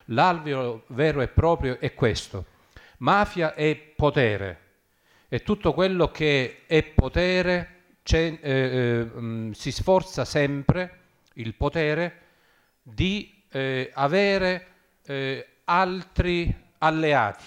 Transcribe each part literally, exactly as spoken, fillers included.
L'alveo vero e proprio è questo. Mafia è potere, e tutto quello che è potere eh, eh, si sforza sempre, il potere, di eh, avere eh, altri alleati.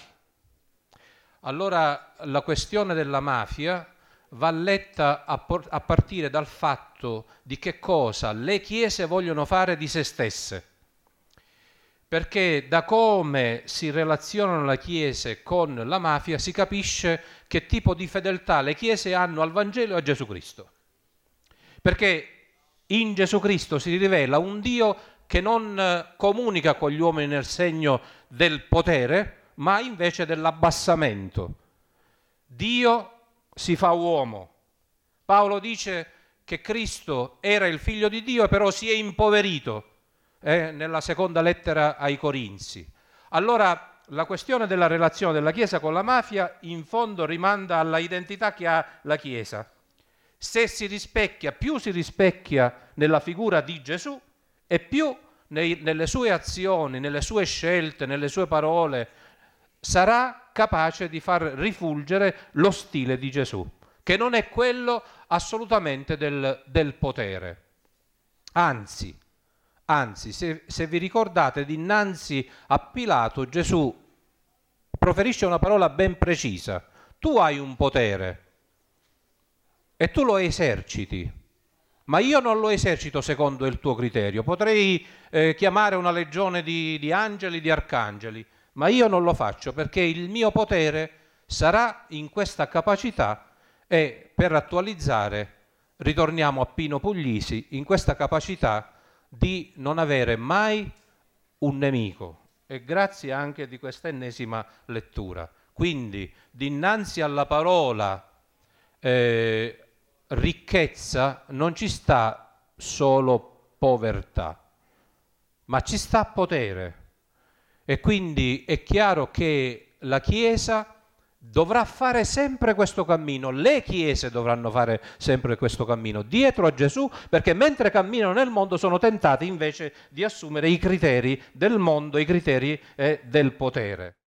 Allora la questione della mafia va letta a, por- a partire dal fatto di che cosa le chiese vogliono fare di se stesse. Perché da come si relazionano le chiese con la mafia si capisce che tipo di fedeltà le chiese hanno al Vangelo e a Gesù Cristo. Perché in Gesù Cristo si rivela un Dio che non comunica con gli uomini nel segno del potere, ma invece dell'abbassamento. Dio si fa uomo. Paolo dice che Cristo era il figlio di Dio, però si è impoverito. Eh, nella seconda lettera ai Corinzi. Allora la questione della relazione della Chiesa con la mafia in fondo rimanda alla identità che ha la Chiesa. Se si rispecchia, più si rispecchia nella figura di Gesù e più nei, nelle sue azioni, nelle sue scelte, nelle sue parole sarà capace di far rifulgere lo stile di Gesù, che non è quello assolutamente del, del potere. Anzi, Anzi, se, se vi ricordate, dinanzi a Pilato Gesù proferisce una parola ben precisa. Tu hai un potere e tu lo eserciti, ma io non lo esercito secondo il tuo criterio. Potrei eh, chiamare una legione di, di angeli, di arcangeli, ma io non lo faccio perché il mio potere sarà in questa capacità e per attualizzare, ritorniamo a Pino Puglisi, in questa capacità di non avere mai un nemico, e grazie anche di questa ennesima lettura. Quindi dinanzi alla parola eh, ricchezza non ci sta solo povertà, ma ci sta potere, e quindi è chiaro che la Chiesa dovrà fare sempre questo cammino, le chiese dovranno fare sempre questo cammino dietro a Gesù, perché mentre camminano nel mondo sono tentate invece di assumere i criteri del mondo, i criteri eh, del potere.